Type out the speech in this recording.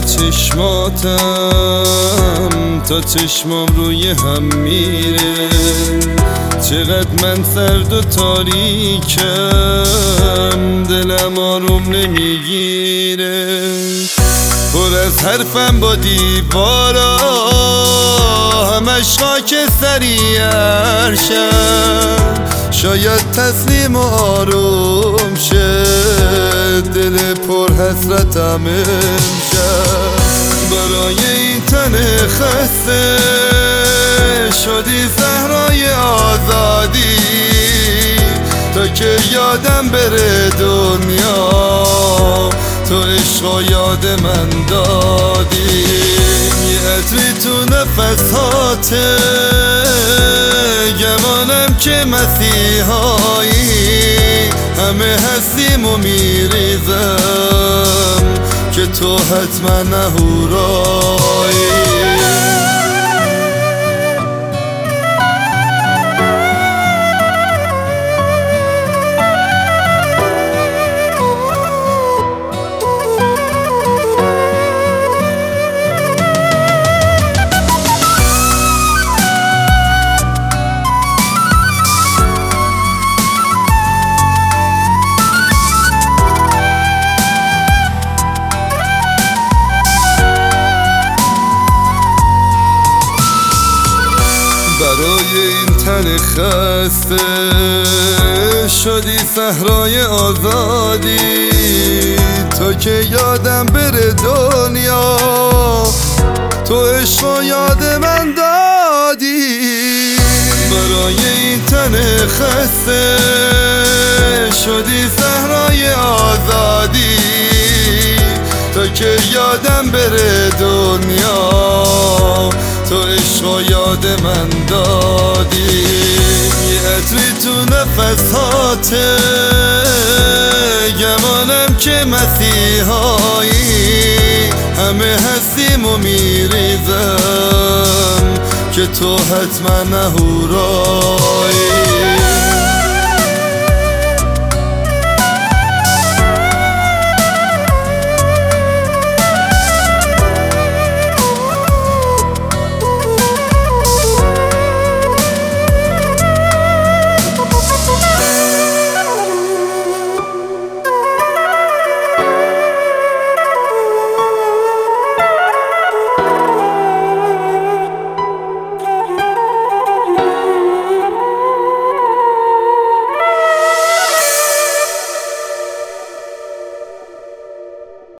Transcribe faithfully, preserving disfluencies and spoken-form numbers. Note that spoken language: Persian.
چشماتم تا چشمام روی هم میره، چقدر من سرد و تاریکم، دلم آروم نمیگیره. پر از حرفم با دیوارا، همش خاکستری عرشم، شاید تسلیم و آروم شه، دل پر حسرتم امشب. برای این تن خسته شدی صحرای آزادی، تا که یادم بره دنیا، تو عشق و یاد من دادی. یه عطری تو نفساته، گمانم که مسیحایی، همه هستیم و میریزم که تو حتما نهورایی. برای این تن خسته شدی صحرای آزادی، تا که یادم بره دنیا، تو عشق و یاد من دادی. برای این تن خسته شدی صحرای آزادی، تا که یادم بره دنیا، تو عشق و یاد من دادی. یه عطری تو نفساته، گمانم که مسیحایی، همه هستیم و میریزم که تو حتما نهورایی.